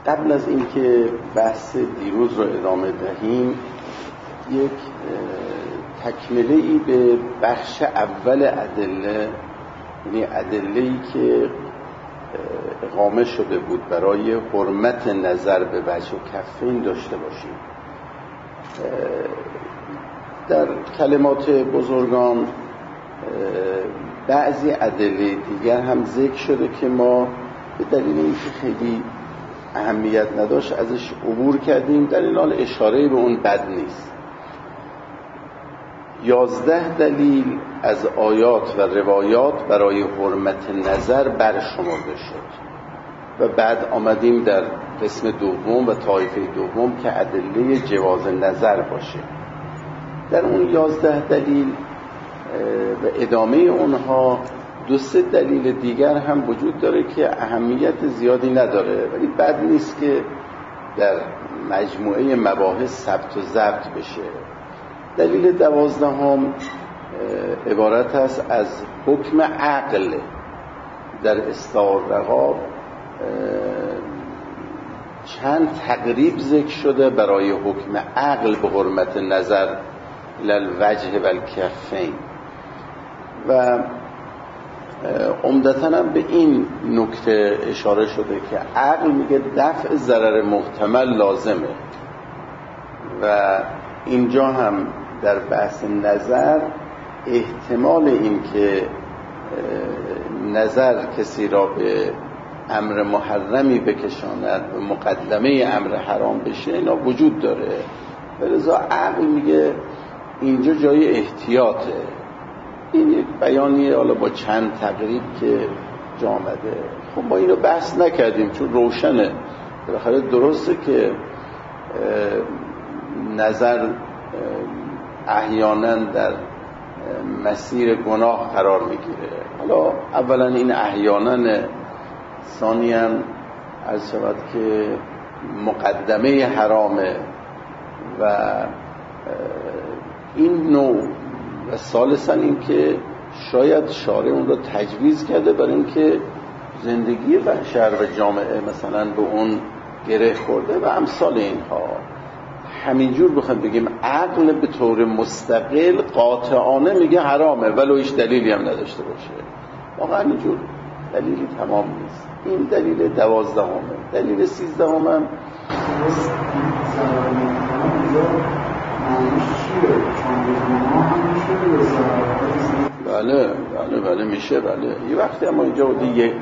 قبل از اینکه بحث دیروز رو ادامه دهیم یک تکمله‌ای به بخش اول ادله، یعنی ادله‌ای که اقامه شده بود برای حرمت نظر به وجه و کفین داشته باشیم. در کلمات بزرگان بعضی ادله دیگر هم ذکر شده که ما به دلیل اینکه خیلی اهمیت نداشت ازش عبور کردیم، در این حال اشاره به اون بد نیست. 11 دلیل از آیات و روایات برای حرمت نظر برشمرده شد و بعد آمدیم در قسم دوم و طایفه دوم که ادله جواز نظر باشه. در اون 11 دلیل و ادامه اونها 2-3 دلیل دیگر هم وجود داره که اهمیت زیادی نداره، ولی بد نیست که در مجموعه مباحث ثبت و ضبط بشه. دلیل 12 عبارت است از حکم عقل در استعار رقاب. چند تقریب ذکر شده برای حکم عقل به حرمت نظر للوجه و الکفین و عمدتاً هم به این نکته اشاره شده که عقل میگه دفع ضرر محتمل لازمه و اینجا هم در بحث نظر احتمال این که نظر کسی را به امر محرمی بکشاند و مقدمه امر حرام بشه اینا وجود داره. لذا عقل میگه اینجا جای احتیاطه. این یک بیانیه حالا با چند تقریب که جا آمده. خب ما اینو بحث نکردیم چون روشنه، بالاخره درسته که نظر احیانا در مسیر گناه قرار میگیره. حالا اولا این احیانا، ثانیاً عرض شود که مقدمه حرامه و این نوع، و ثالثاً این که شاید شارع اون رو تجویز کرده برای اینکه زندگی بشر و جامعه مثلا به اون گره خورده و امثال اینها. همینجور بخوایم بگیم عقل به طور مستقل قاطعانه میگه حرامه ولو هیچ دلیلی هم نداشته باشه، واقعا اینجور دلیلی تمام نیست. این دلیل 12. دلیل 13 هم بله میشه. بله یه وقتی اما اینجا دیگه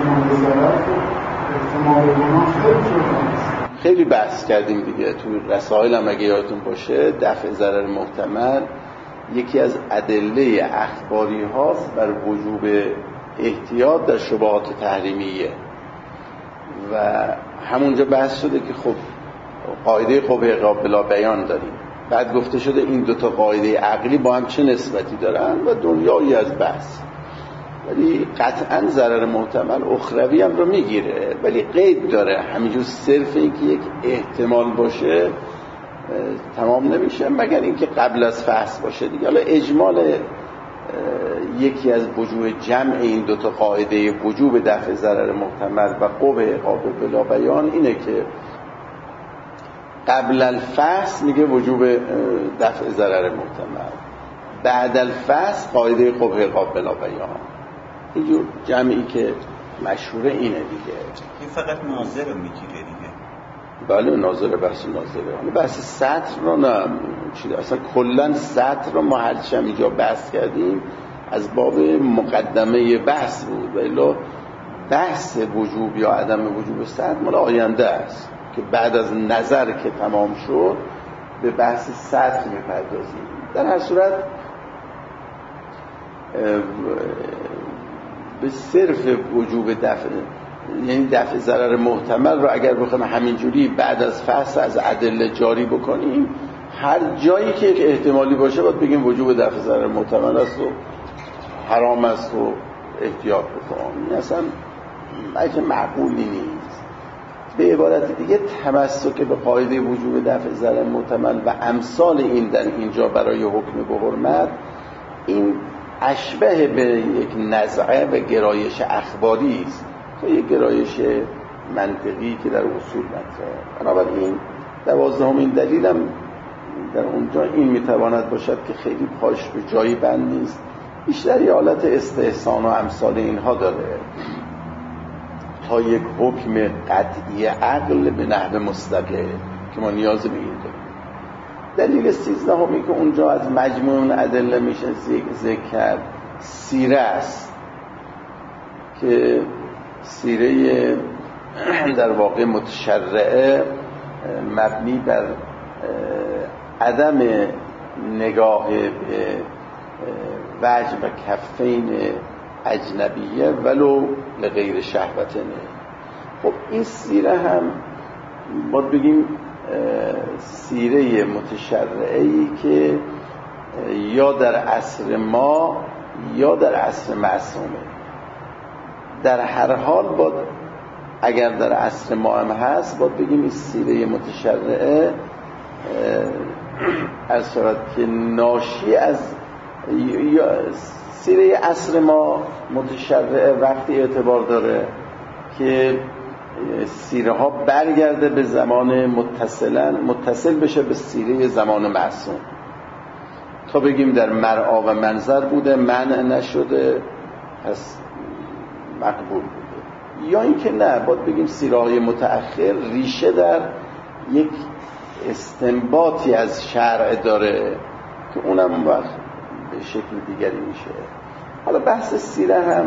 خیلی بحث کردیم دیگه تو رسائل هم اگه یادتون باشه، دفع ضرر محتمل یکی از ادله اخباری هاست بر وجوب احتیاط در شبهات تحریمیه و همونجا بحث شده که خب قاعده قبح عقاب بلا بیان داریم. بعد گفته شده این دوتا قاعده عقلی با هم چه نسبتی دارن و دنیایی از بحث، ولی قطعا ضرر محتمل اخروی هم رو میگیره، ولی قید داره. همینجور صرف این که یک احتمال باشه تمام نمیشه مگر اینکه قبل از فحص باشه دیگه. حالا اجمال یکی از وجوه جمع این دوتا قاعده وجوب دفع ضرر محتمل و قبح عقاب بلا بیان اینه که قبل الفحص میگه وجوب دفع ضرر محتمل، بعد الفحص قاعده قبح عقاب بلا بیان. اینجور جمعی که مشهوره اینه دیگه. این فقط ناظر رو میگیره دیگه. بله ناظر، بحث ناظره. بحث سطر رو نه چیزی، اصلا کلن سطر رو ما هرچی هم اینجا بحث کردیم از باب مقدمه بحث بود، ولی بحث وجوب یا عدم وجوب سطر مال آینده است که بعد از نظر که تمام شد به بحث سطر میپردازیم. در هر صورت به صرف وجوب دفع، یعنی دفع ضرر محتمل رو اگر بخوایم همینجوری بعد از فحص از ادله جاری بکنیم، هر جایی که یک احتمالی باشه باید بگیم وجوب دفع ضرر محتمل است و حرام است و احتیاط بکنیم. این اصلا اگه معقولی نیست. به عبارت دیگه تمسک به قاعده وجوب دفع ضرر محتمل و امثال این در اینجا برای حکم به حرمت، این اشبه به یک نزعه و گرایش اخباری است تا یک گرایش منطقی که در اصول مطرحه. بنابراین 12مین دلیلم در اونجا این میتواند باشد که خیلی پاش به جایی بند نیست، بیشتر یه حالت استحسان و امثال اینها داره تا یک حکم قطعی عقل به نحو مستقل که ما نیاز به این داریم. دلیل 13 که اونجا از مجموع ادله میشه ذکر کرد سیره است که سیره در واقع متشرعه مبنی بر عدم نگاه به وجه و کفین اجنبیه ولو لغیر شهوتنه. خب این سیره هم باید بگیم سیره متشرعه‌ای که یا در عصر ما یا در عصر معصومه. در هر حال باید اگر در عصر ما هم هست باید بگیم این سیره متشرعه از شود که ناشی از سیره عصر ما متشرعه وقتی اعتبار داره که سیره ها برگرده به زمان متصل بشه به سیره زمان معصوم تا بگیم در مرعا و منظر بوده منع نشده پس مقبول بوده، یا اینکه نه باید بگیم سیره های متأخر ریشه در یک استنباطی از شرع داره که اونم وقت به شکل دیگری میشه. حالا بحث سیره هم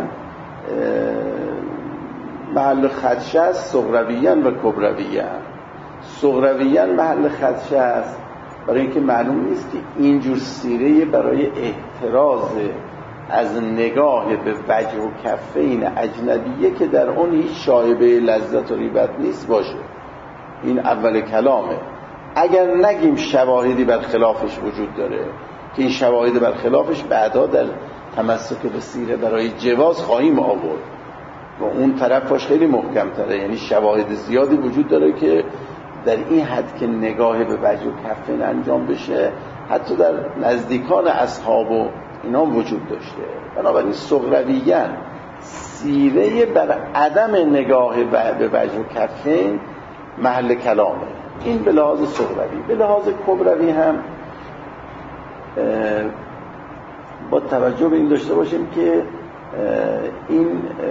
محل خدشه است صغرویان و کبرویان. صغرویان محل خدشه است برای اینکه معلوم نیست که اینجور سیره برای احتراز از نگاه به وجه و کفین اجنبیه که در اون هیچ شایبه لذت و ریبت نیست باشه. این اول کلامه. اگر نگیم شواهدی بر خلافش وجود داره که این شواهد بر خلافش بعدا در تمسک به سیره برای جواز خواهیم آورد و اون طرفش خیلی محکم تره، یعنی شواهد زیادی وجود داره که در این حد که نگاه به وجه و کفین انجام بشه حتی در نزدیکان اصحاب و اینا وجود داشته. بنابراین صغرویان سیره بر عدم نگاه به وجه و کفین محل کلامه. این به لحاظ صغروی. به لحاظ کبروی هم با توجه به این داشته باشیم که این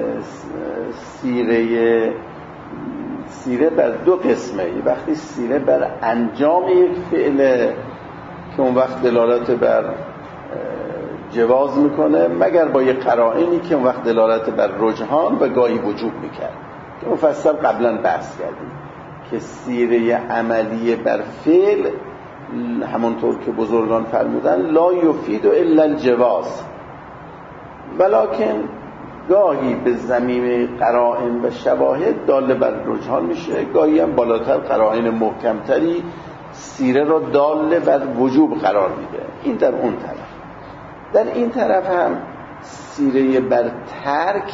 سیره بر دو قسمه. وقتی سیره بر انجام یک فعله که اون وقت دلالت بر جواز میکنه مگر با یک قرائنی که اون وقت دلالت بر رجحان و گاهی وجوب میکرد که مفصل قبلا بحث کردیم که سیره عملی بر فعل همونطور که بزرگان فرمودن لا یفید الا الجواز، ولکن گاهی به زمین قرائن و شواهد دال بر رجحان میشه، گاهی هم بالاتر قرائن محکمتری سیره را دال بر وجوب قرار میده. این در اون طرف. در این طرف هم سیره بر ترک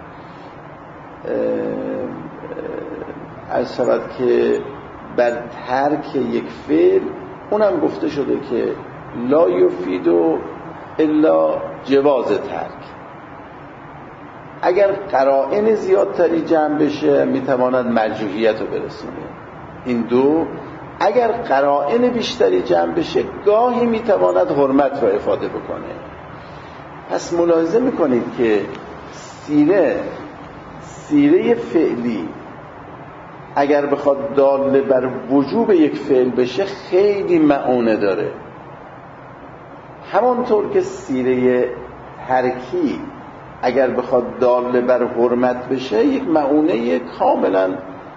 از شود که بر ترک یک فعل اونم گفته شده که لا یفید الا جواز ترک. اگر قرائن زیادتری جمع بشه میتواند مرجوحیت رو برسونه. این دو. اگر قرائن بیشتری جمع بشه گاهی میتواند حرمت رو افاده بکنه. پس ملاحظه میکنید که سیره فعلی اگر بخواد دال بر وجوب یک فعل بشه خیلی معونه داره، همانطور که سیره ترکی اگر بخواد دال بر حرمت بشه یک معونه کاملا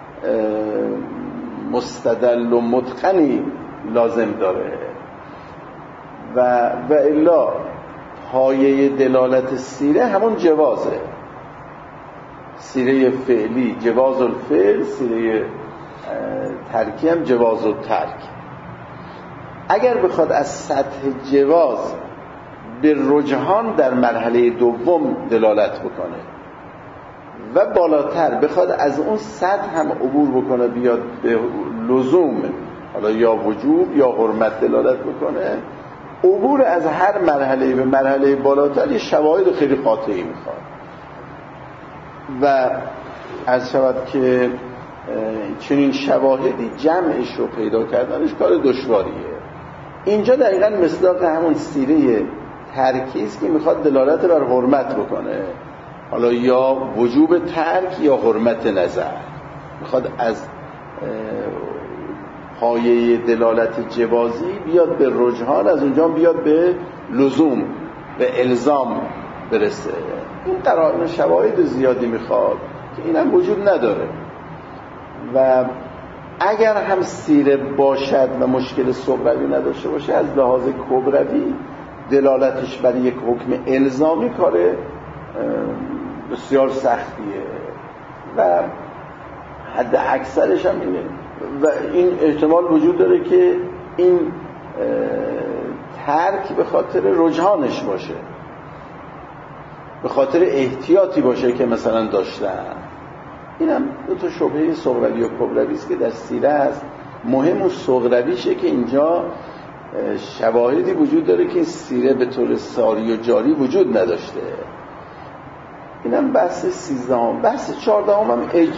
مستدل و متقنی لازم داره و الا پایه دلالت سیره همون جوازه. سیره فعلی جواز الفعل، سیره ترکی هم جواز الترک. اگر بخواد از سطح جواز به رجحان در مرحله دوم دلالت بکنه و بالاتر بخواد از اون سطح هم عبور بکنه بیاد به لزوم حالا یا وجوب یا حرمت دلالت بکنه، عبور از هر مرحله به مرحله بالاتر یه شواهد خیلی قاطعی میخواد. و از شود که چنین شواهدی جمعش رو پیدا کردنش کار دشواریه. اینجا دقیقاً مصداق همون سیره ترکیز که میخواد دلالت بر حرمت بکنه، حالا یا وجوب ترک یا حرمت نظر، میخواد از پایه دلالت جوازی بیاد به رجحان، از اونجا بیاد به لزوم، به الزام برسه. این قرائن شواهد زیادی میخواد که اینم وجود نداره و اگر هم سیره باشد و مشکل صغروی نداشته باشه، از لحاظ کبروی دلالتش بر یک حکم الزامی کار بسیار سختیه و حد اکثرش هم اینه و این احتمال وجود داره که این ترک به خاطر رجحانش باشه، به خاطر احتیاطی باشه که مثلا داشتن. اینم دو تا شبهه صغروی و کبروی است که در سیره است. مهم و صغرویشه که اینجا شواهدی وجود داره که سیره به طور ساری و جاری وجود نداشته. اینم بحث 13. بحث 14 هم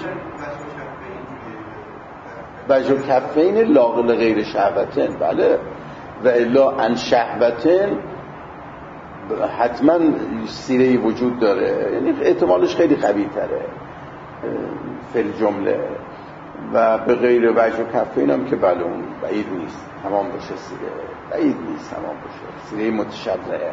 وجه کفین لاغل غیر شهوتن، بله، و الا ان شهوتن حتما سیره‌ای وجود داره، یعنی احتمالش خیلی قوی تره فل جمله. و به غیر وجه کفین هم که بله اون بعید نیست تمام باشه سیره، بعید نیست تمام باشه سیره متشبهه.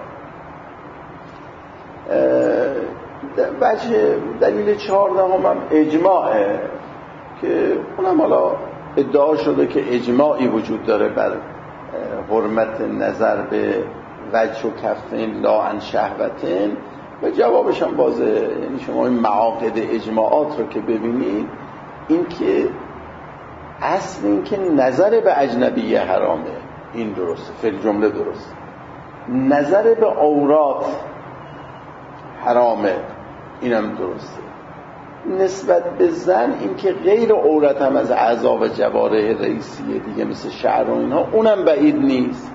وجه دلیل 14 هم اجماعه که اونم حالا ادعا شده که اجماعی وجود داره بر حرمت نظر به وجه و کفین لا عن شهوتین و جوابش هم واضحه. یعنی شما این معاقد اجماعات رو که ببینید، این که اصل این که نظر به اجنبیه حرامه، این درسته، فعل جمله درست. نظر به عورات حرامه، اینم درسته. نسبت به زن این که غیر عورت هم از اعضا و جوارح رئیسیه دیگه مثل شعر و اینها، اونم بعید نیست.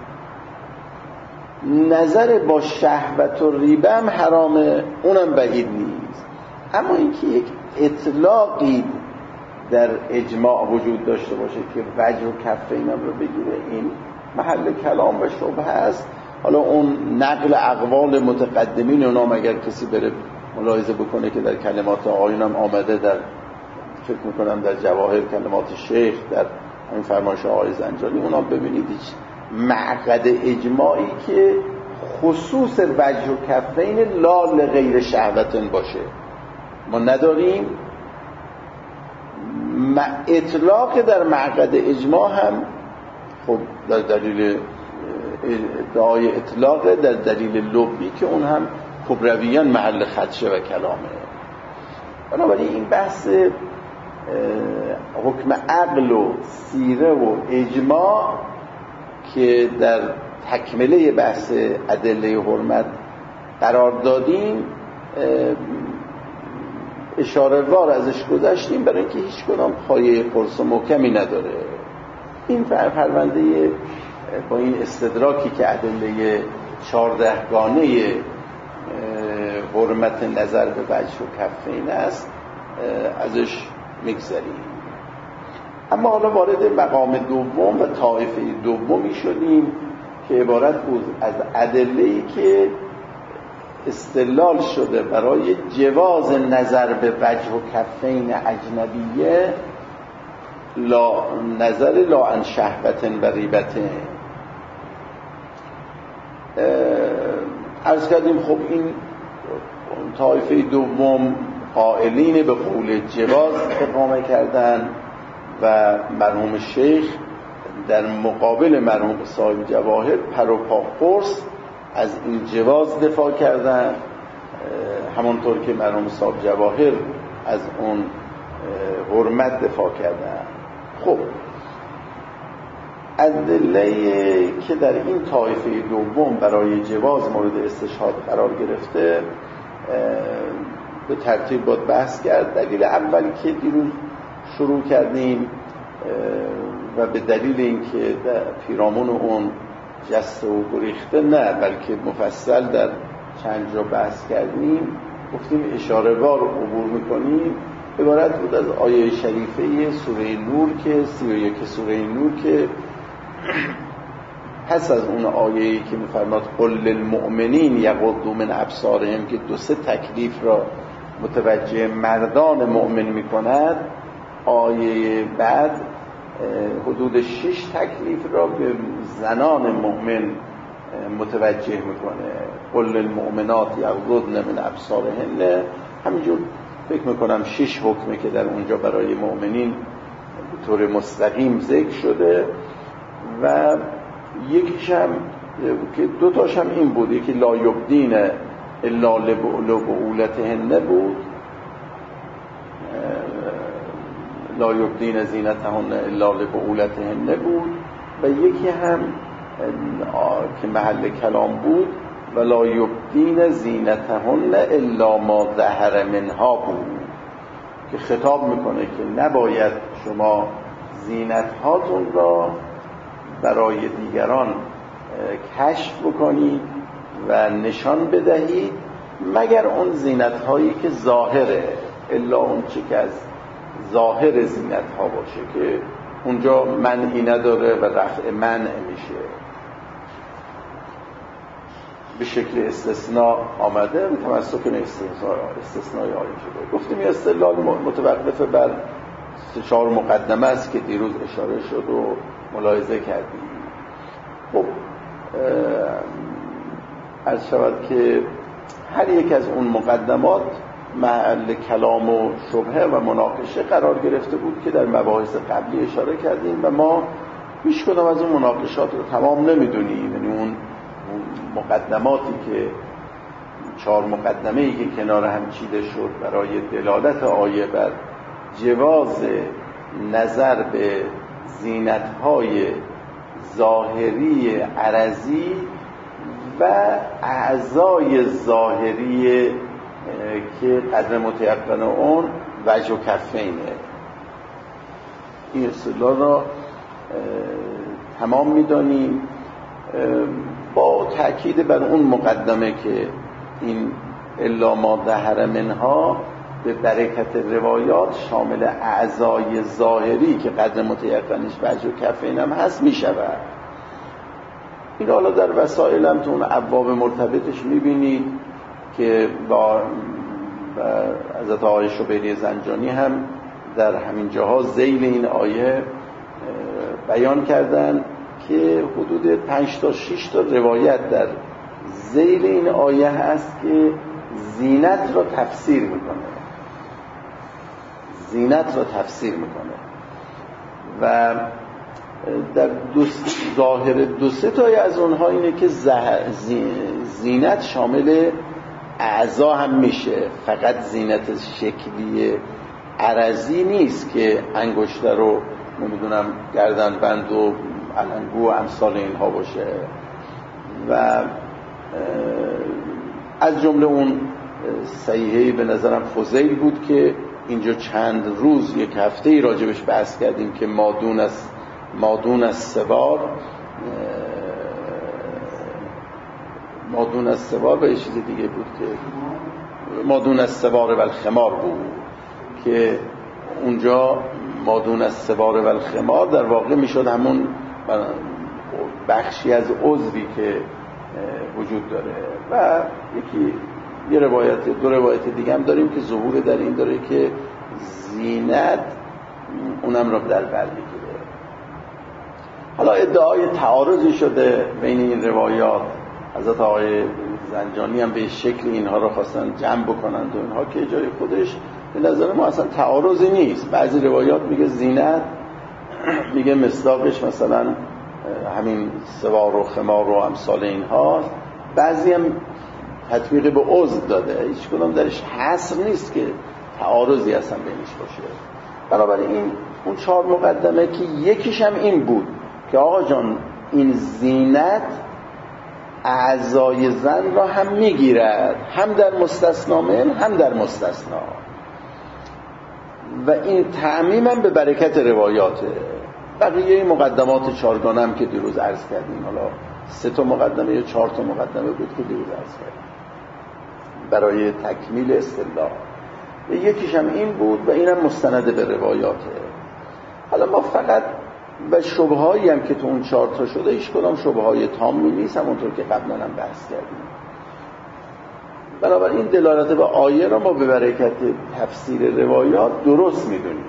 نظر با شهوت و ریبه هم حرامه، اونم بعید نیست. اما اینکه یک اطلاقی در اجماع وجود داشته باشه که وجه و کفین هم رو بگیره، این محل کلام و شبهه است. حالا اون نقل اقوال متقدمین اونام اگر کسی بره ملاحظه بکنه که در کلمات آقایون هم آمده، در فکر میکنم در جواهر کلمات شیخ، در این فرمایش آقای زنجانی، اونا ببینید هیچ معقد اجماعی که خصوص وجه و کفین لا لغیر شهوتن باشه ما نداریم. اطلاق در معقد اجماع هم خب در دلیل ادعای اطلاق در دلیل لغوی که اون هم کبرویان محل خدشه و کلامه. بنابراین این بحث حکم عقل و سیره و اجماع که در تکمله بحث ادله حرمت قرار دادیم، اشاره وار ازش گذشتیم برای اینکه هیچ کدام پایه قرص و محکمی نداره. این پرونده با این استدراکی که ادله 14 گانه حرمت نظر به وجه و کفین است ازش میگذریم. اما حالا وارد مقام دوم و طایفه دومی شدیم که عبارت بود از ادله‌ای که استدلال شده برای جواز نظر به وجه و کفین اجنبیه لا نظر لا عن شهوتن و ریبتن. عرض کردیم خب این طایفه دوم قائلین به قول جواز اقامه کردن و مرحوم شیخ در مقابل مرحوم صاحب جواهر پر و پا قرص از این جواز دفاع کردن، همانطور که مرحوم صاحب جواهر از اون حرمت دفاع کردن. خب ادله که در این طایفه دوم برای جواز مورد استشهاد قرار گرفته به ترتیب باید بحث کرد. دلیل اول که دیروز شروع کردیم و به دلیل اینکه در پیرامون اون جسته و گریخته نه، بلکه مفصل در چند جا بحث کردیم، گفتیم اشاره وار عبور میکنیم عبارت بود از آیه شریفه سوره نور که 31 سوره نور که پس از اون آیه‌ای که می‌فرماد قل للمؤمنین یغضوا من ابصارهم که 2-3 تکلیف را متوجه مردان مؤمن می‌کند، آیه بعد حدود 6 تکلیف را به زنان مؤمن متوجه می‌کنه. قل للمؤمنات یغضضن من ابصارهن. همینجور فکر می‌کنم 6 حکمه که در اونجا برای مؤمنین به طور مستقیم ذکر شده و یکیش هم که 2 تاش هم این بود، یکی لا یبدین الا لبعولتهن بود، لا یبدین زینتهن الا لبعولتهن بود و یکی هم که محل کلام بود و لا یبدین زینتهن الا ما ظهر منها بود که خطاب میکنه که نباید شما زینتهاتون را برای دیگران کشف بکنید و نشان بدهید مگر اون زینت‌هایی که ظاهره، الا اون چی که از ظاهر زینت‌ها باشه که اونجا منعی نداره و رفع منع میشه. به شکل استثناء آمده، متمسک به استثنای آیه شده. گفتیم این استدلال متوقف بر 4 مقدمه است که دیروز اشاره شد و ملاحظه کردیم. خب عرض شود که هر یک از اون مقدمات محل کلام و شبهه و مناقشه قرار گرفته بود که در مباحث قبلی اشاره کردیم و ما هیچ کدام از اون مناقشات رو تمام نمیدونیم. یعنی اون مقدماتی که 4 مقدمه‌ای که کنار هم چیده شد برای دلالت آیه بر جواز نظر به زینت‌های ظاهری عرضی و اعضای ظاهری که قدر متیقن اون وجه و کفینه، این اصطلاح را تمام می‌دانیم با تأکید بر اون مقدمه که این الا ما ظهر منها به برکت روایات شامل اعضای ظاهری که قدر متیقنش وجه و کفین هم هست می شود. این حالا در وسائل هم تو اون ابواب مرتبطش می بینید که با حضرت آقای شبیری زنجانی هم در همین جاها ذیل این آیه بیان کردن که حدود 5 تا 6 تا روایت در ذیل این آیه هست که زینت را تفسیر میکنه، زینت را تفسیر میکنه و در ظاهر 2-3 تای از اونها اینه که زینت شامل اعضا هم میشه، فقط زینت شکلی عرضی نیست که انگشتر رو نمیدونم گردن بند و علنگو و امثال اینها باشه و از جمله اون صحیحه‌ای به نظرم فضیل بود که اینجا چند روز یک هفته‌ای راجبش بحث کردیم که مادون از سوار و یه چیز دیگه بود که مادون از سوار و الخمار بود که اونجا مادون از سوار و الخمار در واقع میشد همون بخشی از عضوی که وجود داره و دو روایت دیگه هم داریم که ظهور در این داره که زینت اونم رو در بر میگیره. حالا ادعای تعارضی شده بین این روایات، حضرت آقای زنجانی هم به شکل اینها رو خواستن جمع بکنند و اینها که جای خودش به نظر ما اصلا تعارضی نیست. بعضی روایات میگه زینت، میگه مصداقش مثلا همین سوار و خمار و امثال اینها، بعضی هم تطبیق به عضو داده، هیچ کدام درش حصر نیست که تعارضی اصلا بینش باشه. بنابراین اون 4 مقدمه که یکیش هم این بود که آقا جان این زینت اعضای زن را هم میگیرد، هم در مستثنا من هم در مستثنا، و این تعمیم هم به برکت روایاته. بقیه مقدمات 4 گانه هم که دیروز عرض کردیم، حالا 3 تا مقدمه یا 4 تا مقدمه بود که دیروز عرض کردیم برای تکمیل اصطلاح. یکیش هم این بود و اینم مستند به روایاته. حالا ما فقط و شبههایی هم که تو اون 4 تا شده هیچ کدام شبههای تامی نیست، همونطور که قبلا هم بحث کردیم. بنابراین دلالت به آیه را ما به برکت تفسیر روایات درست میدونیم.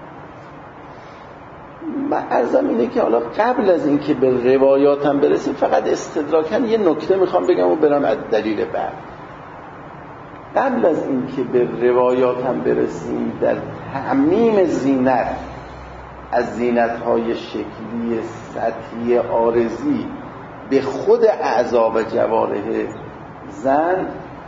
من عرضم اینه که حالا قبل از اینکه به روایات هم برسیم فقط استدراکاً یه نکته میخوام بگم و برم از دلیل بعد. قبل از اینکه به روایات هم برسیم، در تعمیم زینت از زینت‌های شکلی سطحی عارضی به خود اعضا و جوارح زن،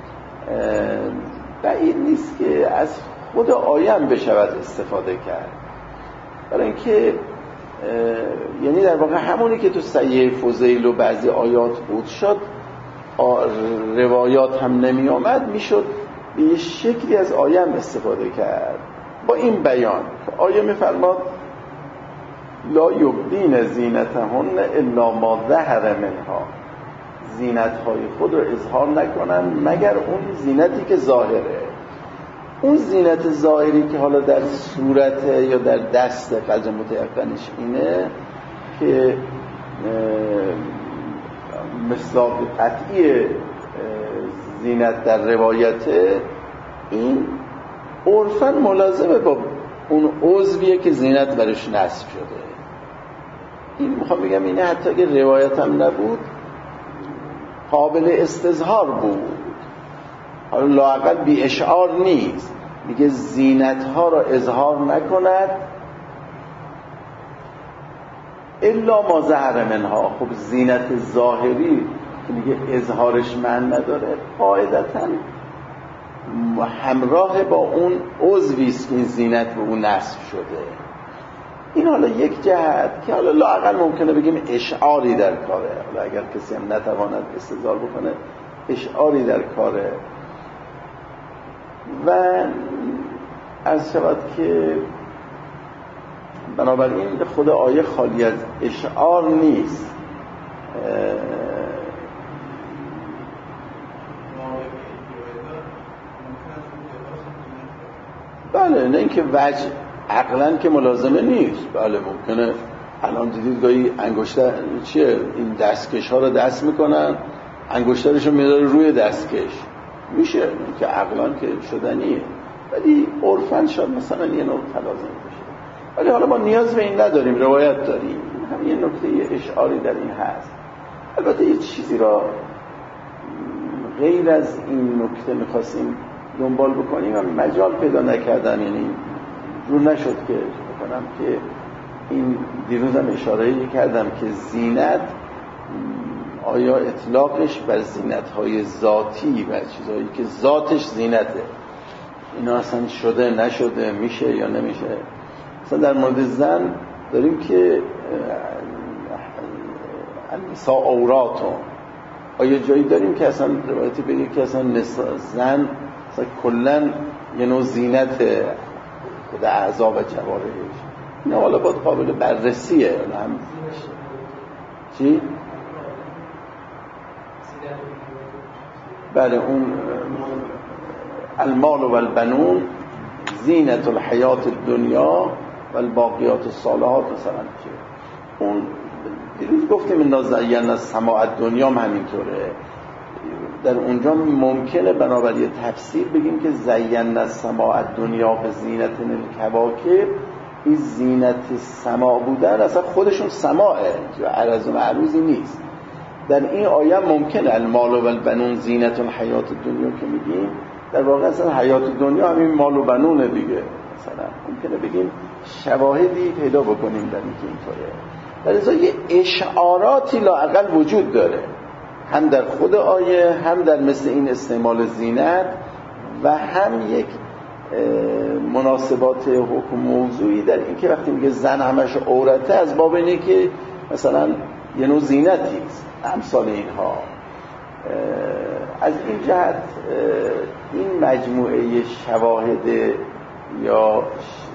بعید نیست که از خود آیه هم بشود استفاده کرد. برای اینکه یعنی در واقع همونی که تو صحیح فضیل و بعضی آیات بود شد، روایات هم نمی آمد، میشد به یه شکلی از آیه هم استفاده کرد با این بیان که آیه میفرماد لا یبدین زینتهن الا ما ظهر منها، زینتهای خود رو اظهار نکنن مگر اون زینتی که ظاهره. اون زینت ظاهری که حالا در صورت یا در دست قدر متیقنش اینه که مصداق قطعی زینت در روایته، این عرفاً ملازمه با اون عضویه که زینت برش نصب شده. این میخوام بگم اینه حتی اگه روایت هم نبود قابل استظهار بود. حالا لااقل بی اشعار نیست، میگه زینت ها را اظهار نکند الا ما ظهر منها. خب زینت ظاهری که میگه اظهارش معنی نداره، قاعدتاً همراه با اون عضوی است که این زینت به اون نصب شده. این حالا یک جهت که حالا لااقل ممکنه بگیم اشعاری در کاره، حالا اگر کسی هم نتواند استدلال بکنه اشعاری در کاره. و از شود که بنابراین خود آیه خالی از اشعار نیست. بله، نه اینکه وجه عقلن که ملازمه نیست. بله ممکنه الان دیدید گاهی انگشتر چیه این دستکش ها رو دست میکنن، انگشترش رو میذاره روی دستکش، میشه که عقلان که شدنیه، ولی عرفاً شاید مثلا یه نوع تلازم بشه. ولی حالا ما نیاز به این نداریم، روایت داریم. هم یه نکته اشعاری در این هست. البته یه چیزی را غیر از این نکته میخواستیم دنبال بکنیم و مجال پیدا نکردم، یعنی جور نشد که بکنم که این دیروزم اشاره کردم که زینت آیا اطلاقش بر زینت‌های ذاتی و چیزهایی که ذاتش زینته، اینا اصلا شده نشده، میشه یا نمیشه. مثلا در مورد زن داریم که النساء عوراتون، آیا جایی داریم که اصلا روایتی بگه که اصلا زن اصلا کلن یه نوع زینت خود اعضا و جوارحش؟ اینا حالا باید قابل بررسیه. هم چی؟ بله، اون المال و البنون زینت الحیات الدنیا و الباقیات الصالحات مثلا چی؟ اون دیروز گفتیم انا زینا السماء الدنیا هم همینطوره. در اونجا ممکنه بنابراین تفسیر بگیم که زینا السماء الدنیا به زینت الکواکب، این زینت سما بودن اصلا خودشون سماعه، عرض و معروضی نیست. در این آیه ممکنه المال و البنون زینت الحیات الدنیا که میگیم، در واقع اصلا حیات دنیا همین مال و بنونه دیگه. مثلا ممکنه بگیم شواهدی پیدا بکنیم در اینطوره. در ازا یه اشعاراتی لااقل وجود داره، هم در خود آیه، هم در مثل این استعمال زینت، و هم یک مناسبات حکم موضوعی در این که وقتی میگه زن همش عورته، از باب اینه که مثلا یه نوع زینتی است، امثال اینها. از این جهت این مجموعه شواهد یا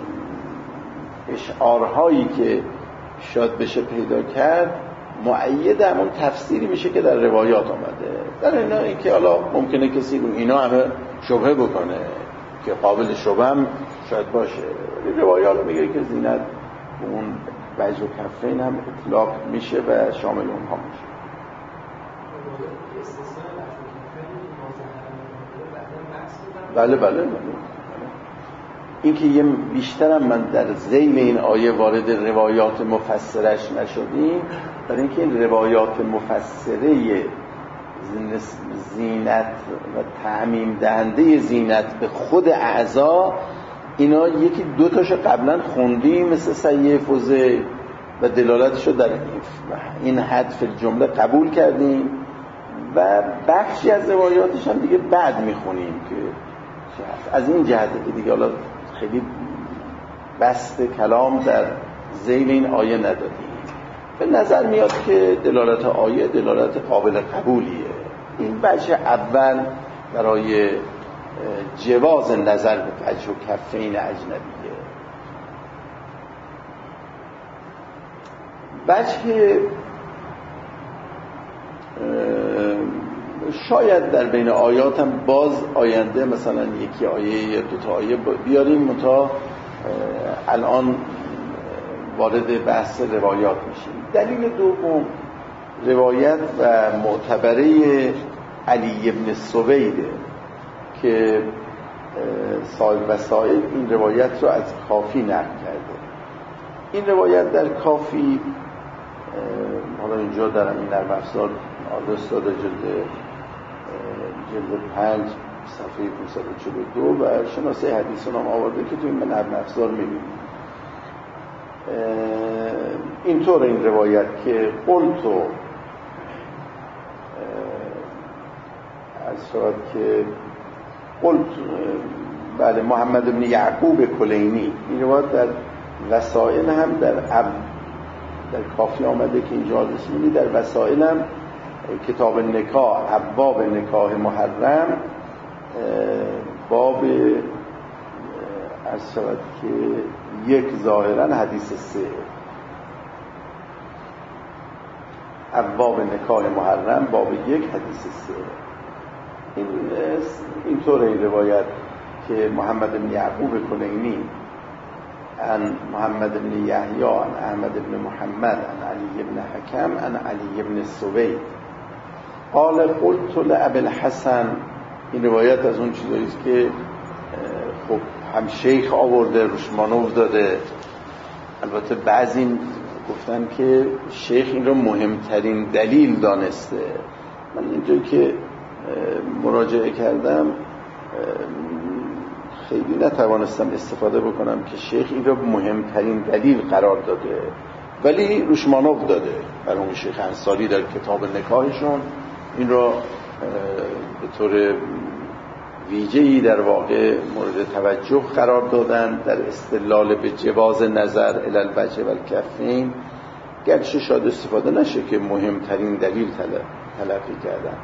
اشعارهایی که شاید بشه پیدا کرد مؤید همون تفسیری میشه که در روایات آمده. در اینا این که حالا ممکنه کسی رو اینا همه شبهه بکنه که قابل شبه هم شاید باشه. روایات میگه که زینت اون وجه و کفین هم اطلاق میشه و شامل اونها میشه. بله. این که یه بیشترم من در ذیل این آیه وارد روایات مفسرش نشدیم، برای اینکه این روایات مفسره زینت و تعمیم دهنده زینت به خود اعضا، اینا یکی دو تاشو قبلا خوندیم مثل سیف و زید و دلالتشو در این حد فی الجمله قبول کردیم و بخشی از روایاتش هم دیگه بعد میخونیم که از این جهته که دیگه حالا خیلی بست کلام در ذیل این آیه ندادیم. به نظر میاد که دلالت آیه دلالت قابل قبولیه. این بچه اول برای جواز نظر به وجه و کفین اجنبیه. بچه شاید در بین آیات هم باز آینده مثلا یکی آیه یا دوتا آیه بیاریم، متا الان وارد بحث روایات میشیم. دلیل دوم روایت و معتبره علی ابن سویده که صاحب وسائل این روایت رو از کافی نقل کرده. این روایت در کافی، حالا اینجا در این نرم افزار آدرس داده، جلد 5 صفحه 542 و شناسه حدیث هم آورده که تو این نرم افزار میبینید. اینطور این روایت که قلتو از شاید که قلت بله محمد بن یعقوب کلینی، این روایت در وسائل هم در کافی آمده که اینجا آدرس میدید، در وسائل هم کتاب نکاح ابواب نکاح محرم باب از شود که یک ظاهرا حدیث 3 ابواب نکاح محرم باب 1 حدیث 3. اینطور این روایت که محمد بن یعقوب کلینی عن محمد بن یحیی عن احمد بن محمد عن علی بن حکم عن علی بن سوید قال قلت لابی الحسن. این روایت از اون چیزایی که خب هم شیخ آورده روشمانوف داده. البته بعضی گفتن که شیخ این رو مهمترین دلیل دانسته. من اینجایی که مراجعه کردم خیلی نتوانستم استفاده بکنم که شیخ این رو مهمترین دلیل قرار داده، ولی روشمانوف داده برای اون شیخ انصاری در کتاب نکاحشون این رو به طور ویژه‌ای در واقع مورد توجه قرار دادن در استدلال به جواز نظر الی الوجه و الکفین، گرچه شاید استفاده نشه که مهمترین دلیل تلقی کردن.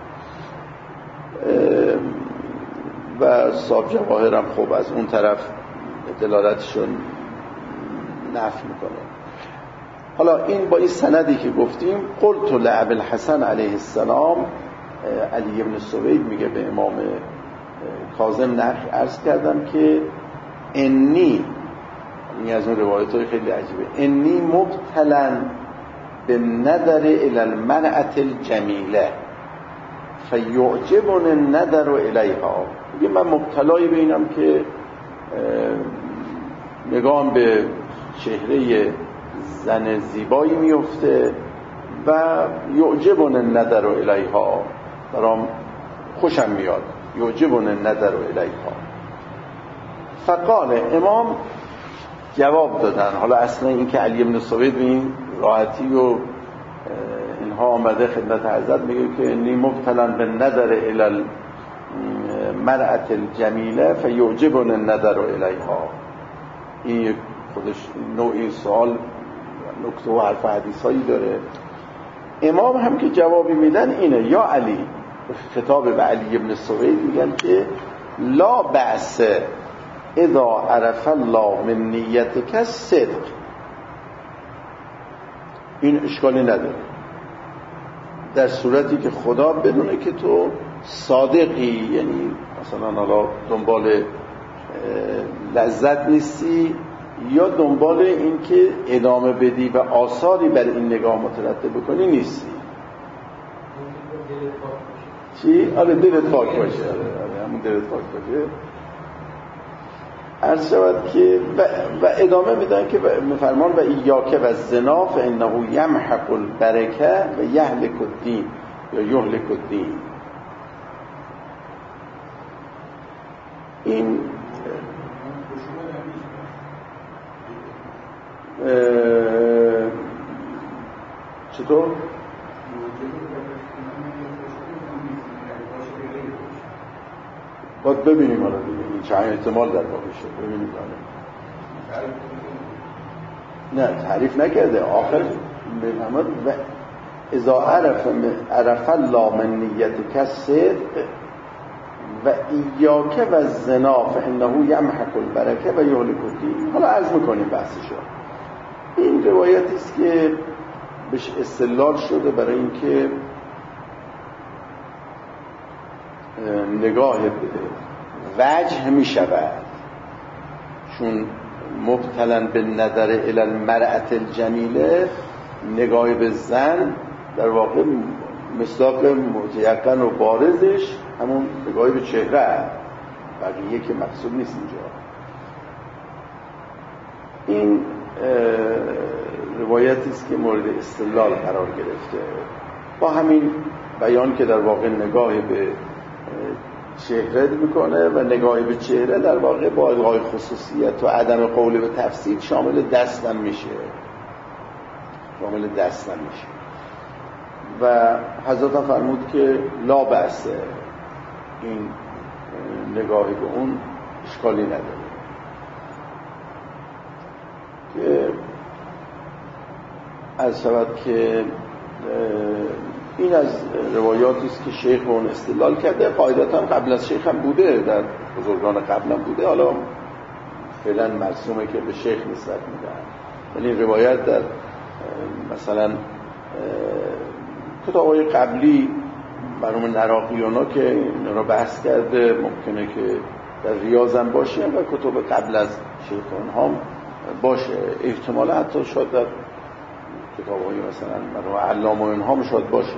و صاحب جواهر هم خب از اون طرف دلالتشون نفی میکنه. حالا این با این سندی که گفتیم قلت لابی الحسن علیه السلام، علی ابن سوید میگه به امام کاظم عرض کردم که انی، این از اون روایت های خیلی عجیبه، انی مبتلا به نظر الی المرأة الجمیله فیعجبنی النظر الیها. میگه من مبتلای به اینم که نگاهم به چهره زن زیبایی میفته و یعجبنی النظر الیها، برام خوشم میاد، یعجبنی النظر الیها. فقال امام جواب دادن. حالا اصلا این که علی بن سوید به این راحتی و اینها آمده خدمت حضرت میگه که انی مبتلا به نظر الی المرأة الجمیله فیعجبنی النظر الیها. این خودش نوعی سوال نکته و حرف حدیث هایی داره. امام هم که جوابی میدن اینه، یا علی، خطاب به علی ابن سوید میگن که لا بأس اذا عرف الله من نیتک الصدق. این اشکالی نداره در صورتی که خدا بدونه که تو صادقی، یعنی مثلا حالا دنبال لذت نیستی یا دنبال این که ادامه بدی و آثاری بر این نگاه مترتب بکنی نیستی. چی؟ آره دلت پاک باشه. آره همون دلت پاک باشه. عرض شود که و ادامه میدن که میفرمان و ایاک و الزنا فانه یمحق البرکه و یهلک الدین یا یهلک الدین. این چطور؟ باید ببینیم حالا دیگه این چند احتمال در واقعشه ببینیم نه تعریف نکرده آخر بفهمد و اذا عرف الله من نیتک الصدق و ایاک و الزنا فانه یمحق البرکه و یهلک الدین. حالا عرض میکنیم بحثشو. این روایتی است که بهش استدلال شده برای اینکه نگاه وجه می شود چون مبتلن به نظر الی المرأة الجمیله، نگاه به زن در واقع مصداق متیقن و بارزش همون نگاه به چهره، بقیه که مقصود نیست اینجا. این روایتی است که مورد استدلال قرار گرفته با همین بیان که در واقع نگاه به چهره میکنه و نگاه به چهره در واقع با الغای خصوصیت و عدم قول به تفسیر شامل دستم میشه و حضرت فرمود که لا بأس، این نگاهی به اون اشکالی نداره. که از شود که این از روایاتی است که شیخ اون استدلال کرده. قاعدتا قبل از شیخ هم بوده، در بزرگان قبل هم بوده، حالا فعلا مرسومه که به شیخ نسبت میدن. ولی این روایت در مثلا کتاب‌های قبلی مرحوم نراقیانا که این را بحث کرده ممکنه که در ریاض هم باشه و کتب قبل از شیخ اونها باشه، احتمال حتی شاید در کتاب‌های مثلا مرحوم علامه و اینها هم شاید باشه.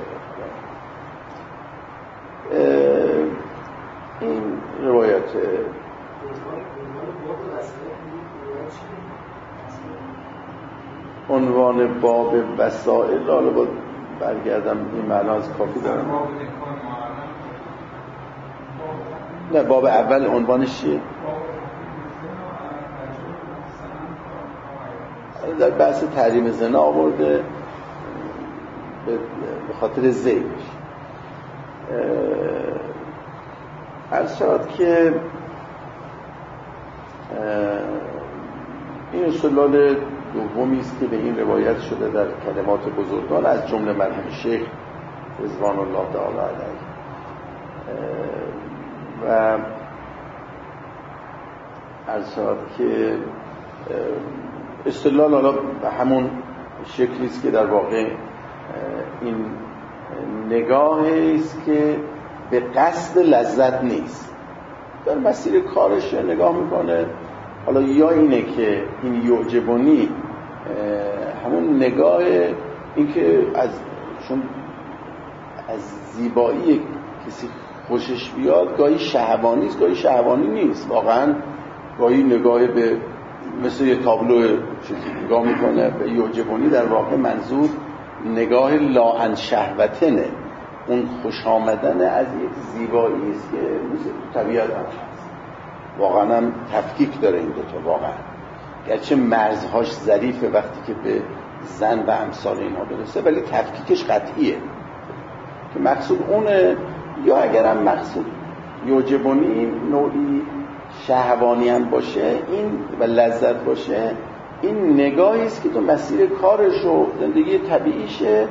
این روایت عنوان باب وسائل، حالا باید برگردم این معنا از کافی دارم. نه باب اول عنوانش چیه؟ در بحث تحریم زنا آورده به خاطر زیدش. عرض شود که این استدلال دومی است که به این روایت شده در کلمات بزرگان از جمله مرحوم شیخ رضوان الله تعالی علیه و عرض شود که استدلال حالا به همون شکلی است که در واقع این نگاهی است که به قصد لذت نیست، در مسیر کارش نگاه میکنه. حالا یا اینه که این یعجبونی همون نگاه این که چون از زیبایی کسی خوشش بیاد، گاهی شهوانی است گاهی شهوانی نیست، واقعا گاهی نگاه به مثل یه تابلو چیزی نگاه میکنه. به یعجبونی در واقع منظور نگاه لاعن شهوتنه، اون خوش آمدن از یک زیبایی است که مثل طبیعت هم هست. واقعا هم تفکیک داره این دوتا، واقعا گرچه مرزهاش ظریفه وقتی که به زن و امثال اینها برسه، ولی تفکیکش قطعیه که مقصود اونه. یا اگر هم مقصود یعجبونی نوعی شهوانی هم باشه این و لذت باشه، این نگاهی است که تو مسیر کارش و زندگی طبیعیشه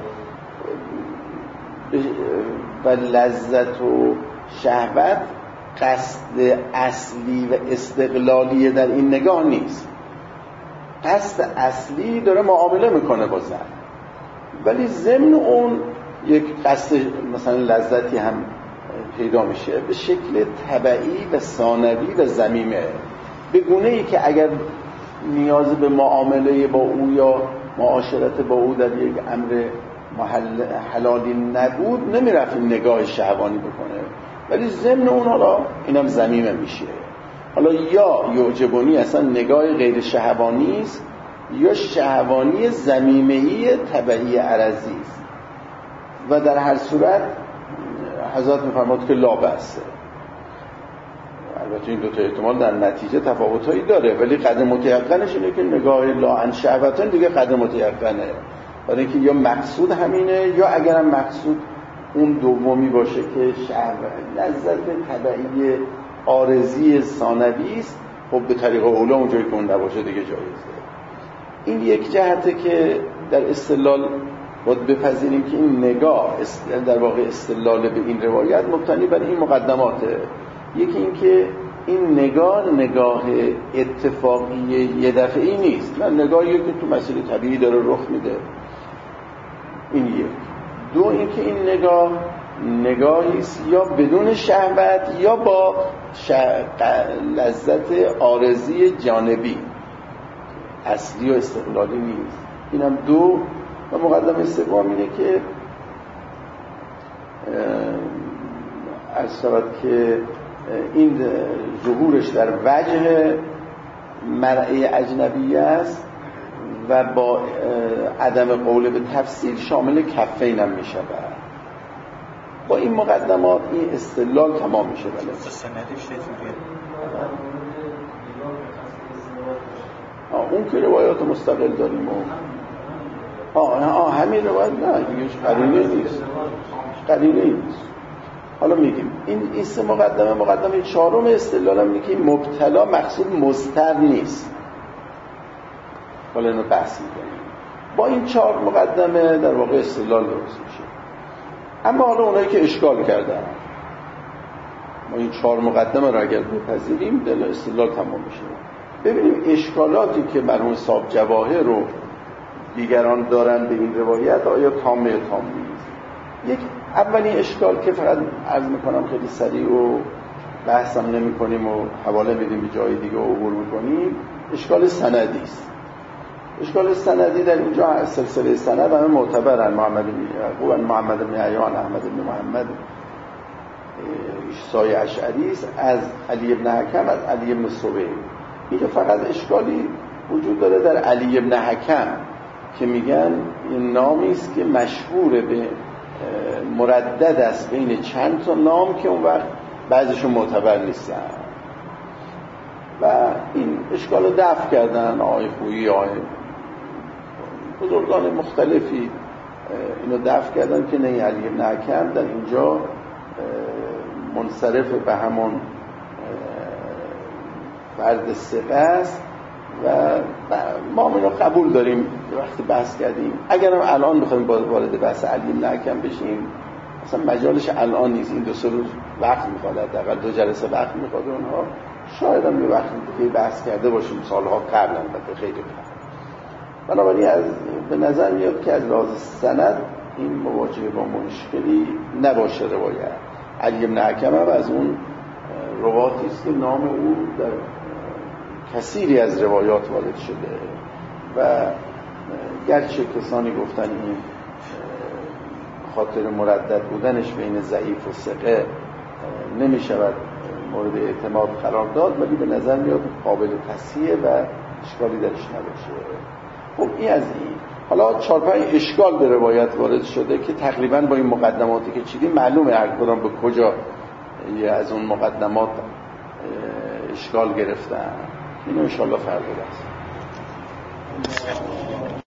و لذت و شهوت قصد اصلی و استقلالی در این نگاه نیست. قصد اصلی داره معامله میکنه با زن، ولی ضمن اون یک قصد مثلا لذتی هم پیدا میشه به شکل طبعی و ثانوی و ضمیمه. به گونه‌ای که اگر نیاز به معامله با او یا معاشرت با او در یک امر حلالی نبود نمیرفتیم نگاه شهوانی بکنه، ولی ضمن اون حالا اینم ذمیمه میشه. حالا یا یعجبونی اصلا نگاه غیر شهوانی است یا شهوانی ذمیمه‌ای تبعی عرضی است و در هر صورت حضرت می‌فرماد که لا بأس. البته این دو تا احتمال در نتیجه تفاوتایی داره، ولی قدر متیقنش اینه که نگاه لا عن شهوتن دیگه قدر متیقنه، برای اینکه یا مقصود همینه یا اگرم مقصود اون دومی باشه که لذت طبعی عارضی ثانوی است، خب به طریق اولا اونجایی که اون نباشه دیگه جایزه. این یک جهته که در استدلال باید بپذیریم که این نگاه در واقع استدلال به این روایت مبتنی بر این مقدماته. یکی این که این نگاه اتفاقی یه دفعی نیست، نه نگاهی که تو مسیر طبیعی داره رخ میده. این یک. دو این که این نگاهی است یا بدون شهوت یا با لذت عارضی جانبی، اصلی و استقلالی نیست. اینم دو. و مقدمه سوم اینه که از شود که این ظهورش در وجه مرعی اجنبی است و با عدم قول به تفسیر شامل کفین هم می شود. با این مقدمات این استدلال تمام می شود. سندش چطوریه؟ اون که روایات مستقل داریم همین روایت نه دیگه قرینه نیست. حالا میگیم این سه مقدمه چهارم استدلال هم اینه که مبتلا مقصود مضطر نیست. حالا اینو بحث میکنیم. با این 4 مقدمه در واقع استدلال درست میشه. اما حالا اونایی که اشکال کردن، ما این 4 مقدمه رو اگر بپذیریم دل استدلال تمام میشه. ببینیم اشکالاتی که مرحوم صاحب جواهر رو دیگران دارن به این روایت آیا تامه نیست. یک اولین اشکال که فقط عرض میکنم خیلی سریع و بحثم نمی کنیم و حواله میدیم به جای دیگه عبور میکنیم، اشکال سندی است. اشکال سندی در اینجا سلسله سند همه معتبرن، محمد بن یعقوب، محمد بن عیان، احمد بن محمد عیسی اشعری است، از علی بن حکم، از علی بن صبیح. اینجا فقط اشکالی وجود داره در علی بن حکم که میگن این نامی است که مشهور به مردد است بین چند تا نام که اون وقت بعضیشون معتبر نیستن و این اشکال رو دفع کردن. آقای خویی، آقای بزرگان مختلفی اینو دفع کردن که نه، علی بن حکم در اینجا منصرف به همون فرد ثقه است و ما اینو قبول داریم. وقتی بحث کردیم اگرم الان بخوایم وارد بحث علی بن حکم بشیم اصلا مجالش الان نیست، این 2-3 روز وقت میخواد، حداقل 2 جلسه وقت میخواد اونها، شاید هم یه وقت دیگه بحث کرده باشیم سالها قبل، البته خیلی قبل. بنابراین به نظر میاد که از لحاظ سند این مواجهه با مشکلی نباشه. روایت علی بن حکم هم از اون رواتی است که نام او در کثیری از روایات وارد شده و گرچه کسانی گفتن این خاطر مردد بودنش بین ضعیف و ثقه نمی شود مورد اعتماد قرار داد، ولی به نظر میاد قابل تصحیح و اشکالی درش نباشه. خب این از این. حالا 4-5 اشکال به روایت وارد شده که تقریبا با این مقدماتی که چیدیم معلومه هر کدام به کجا از اون مقدمات اشکال گرفتن. اینو انشاءالله فردا بحث